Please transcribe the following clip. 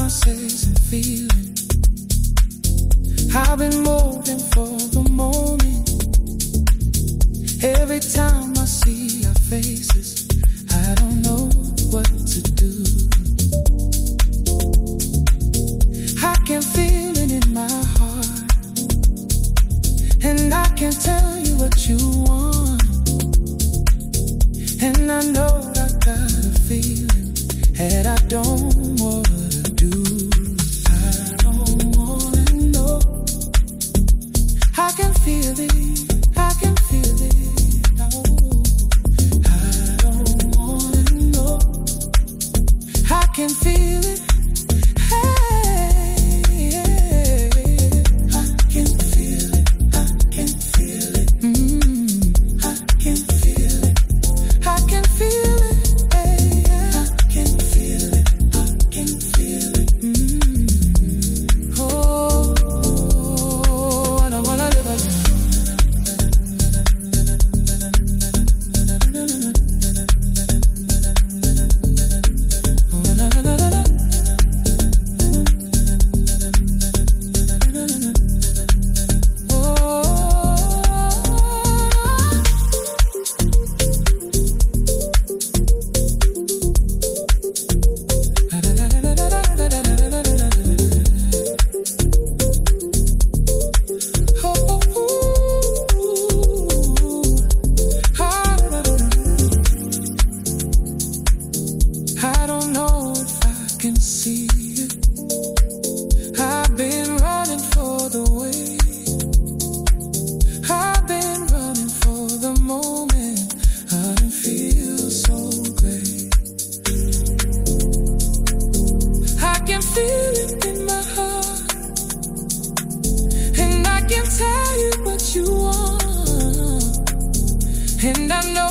my sexy feeling. I've been moving for the moment. Every time I see your faces, I don't know what to do. I can feel it in my heart, and I can tell you what you want. And I know I got a feeling that I don't wanna do. I don't wanna know. I can feel it, I can feel it. No, I don't wanna know. I can feel it. Hey, I can feel it, I can feel it. I can feel it, I can feel it. Hey, I can feel it, I can feel it. Oh, I don't wanna live alone. I don't know if I can see it. I've been running for the way. I've been running for the moment. I don't feel so great. I can feel it in my heart, and I can tell you what you want. And I know